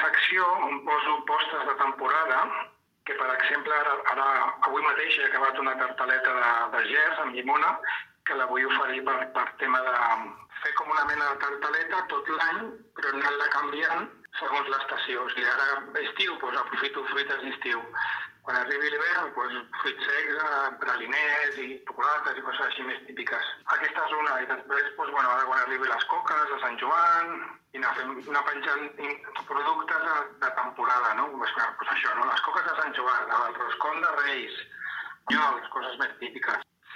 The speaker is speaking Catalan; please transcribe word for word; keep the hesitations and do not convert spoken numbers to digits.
secció on poso postres de temporada, que per exemple ara, ara avui mateix he acabat una tartaleta de, de gers amb llimona, que la vull oferir per, per tema de fer com una mena de tartaleta tot l'any, però anar-la canviant segons l'estació. O sigui, ara estiu, doncs aprofito fruites d'estiu. Quan arribi l'hivern, doncs fruits secs, praliners i xocolates i coses així més típiques. Aquesta és una, i després, doncs, bueno, ara quan arribi les coques de Sant Joan, i anar, fent, anar penjant productes de, de temporada, no? Doncs, doncs això, no? Les coques de Sant Joan, el roscón de Reis, nyols, coses més típiques.